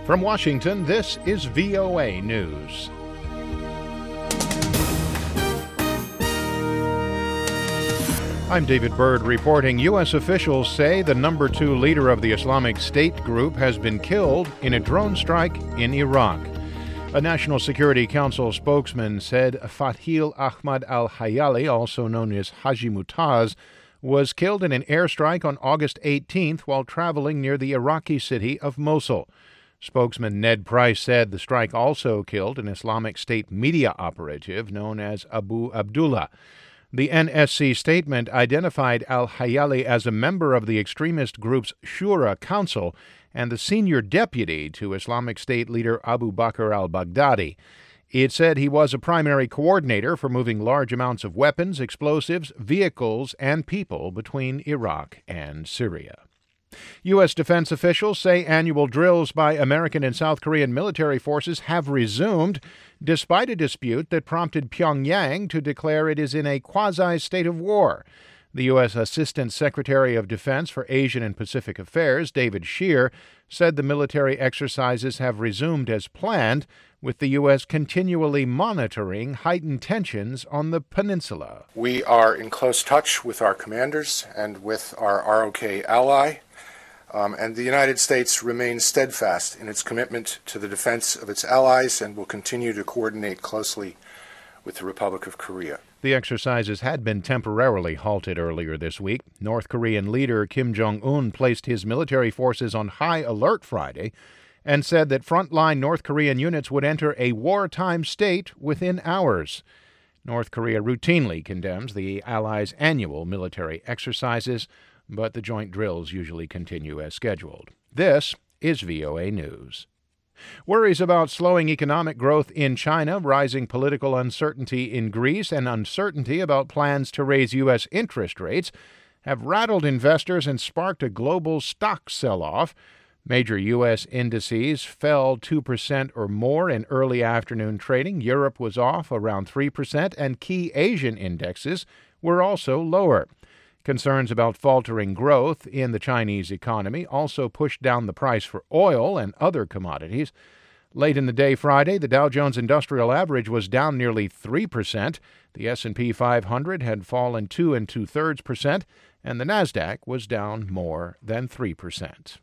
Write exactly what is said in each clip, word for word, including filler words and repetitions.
From Washington, this is V O A News. I'm David Byrd reporting. U S officials say the number two leader of the Islamic State group has been killed in a drone strike in Iraq. A National Security Council spokesman said Fathil Ahmad al-Hayali, also known as Haji Mutaz, was killed in an airstrike on August eighteenth while traveling near the Iraqi city of Mosul. Spokesman Ned Price said the strike also killed an Islamic State media operative known as Abu Abdullah. The N S C statement identified al-Hayali as a member of the extremist group's Shura Council and the senior deputy to Islamic State leader Abu Bakr al-Baghdadi. It said he was a primary coordinator for moving large amounts of weapons, explosives, vehicles, and people between Iraq and Syria. U S defense officials say annual drills by American and South Korean military forces have resumed, despite a dispute that prompted Pyongyang to declare it is in a quasi-state of war. The U S Assistant Secretary of Defense for Asian and Pacific Affairs, David Scheer, said the military exercises have resumed as planned, with the U S continually monitoring heightened tensions on the peninsula. We are in close touch with our commanders and with our R O K ally. Um, and the United States remains steadfast in its commitment to the defense of its allies and will continue to coordinate closely with the Republic of Korea. The exercises had been temporarily halted earlier this week. North Korean leader Kim Jong-un placed his military forces on high alert Friday and said that frontline North Korean units would enter a wartime state within hours. North Korea routinely condemns the allies' annual military exercises, but the joint drills usually continue as scheduled. This is V O A News. Worries about slowing economic growth in China, rising political uncertainty in Greece, and uncertainty about plans to raise U S interest rates have rattled investors and sparked a global stock sell-off. Major U S indices fell two percent or more in early afternoon trading. Europe was off around three percent, and key Asian indexes were also lower. Concerns about faltering growth in the Chinese economy also pushed down the price for oil and other commodities. Late in the day Friday, the Dow Jones Industrial Average was down nearly three percent. The S and P five hundred had fallen two and two-thirds percent, and the Nasdaq was down more than three percent.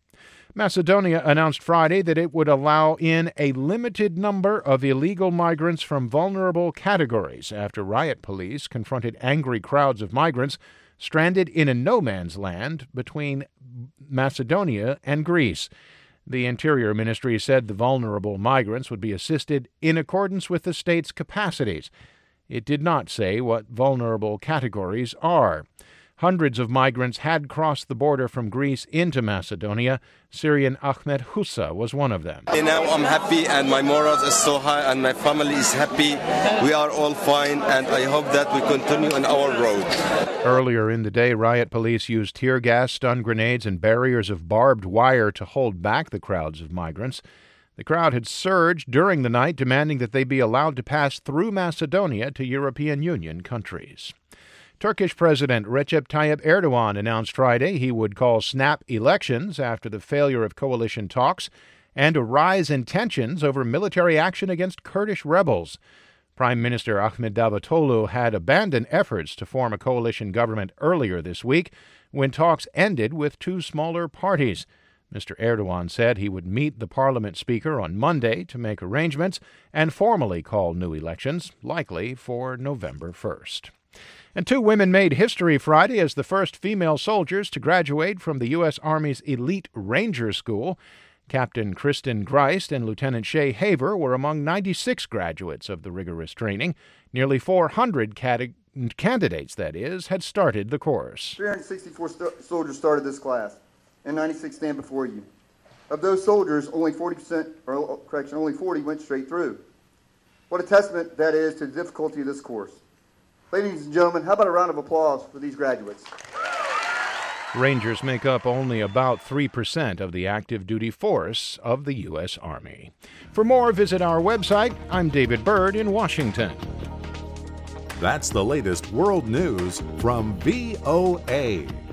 Macedonia announced Friday that it would allow in a limited number of illegal migrants from vulnerable categories after riot police confronted angry crowds of migrants stranded in a no-man's land between Macedonia and Greece. The Interior Ministry said the vulnerable migrants would be assisted in accordance with the state's capacities. It did not say what vulnerable categories are. Hundreds of migrants had crossed the border from Greece into Macedonia. Syrian Ahmed Hussa was one of them. Now I'm happy and my morals is so high and my family is happy. We are all fine and I hope that we continue on our road. Earlier in the day, riot police used tear gas, stun grenades, and barriers of barbed wire to hold back the crowds of migrants. The crowd had surged during the night, demanding that they be allowed to pass through Macedonia to European Union countries. Turkish President Recep Tayyip Erdogan announced Friday he would call snap elections after the failure of coalition talks and a rise in tensions over military action against Kurdish rebels. Prime Minister Ahmet Davutoglu had abandoned efforts to form a coalition government earlier this week when talks ended with two smaller parties. Mister Erdogan said he would meet the parliament speaker on Monday to make arrangements and formally call new elections, likely for November first. And two women made history Friday as the first female soldiers to graduate from the U S Army's elite Ranger School. Captain Kristen Greist and Lieutenant Shay Haver were among ninety-six graduates of the rigorous training. Nearly four hundred cate- candidates, that is, had started the course. three hundred sixty-four st- soldiers started this class, and ninety-six stand before you. Of those soldiers, only forty percent, or correction, only forty went straight through. What a testament that is to the difficulty of this course. Ladies and gentlemen, how about a round of applause for these graduates? Rangers make up only about three percent of the active duty force of the U S Army. For more, visit our website. I'm David Byrd in Washington. That's the latest world news from V O A.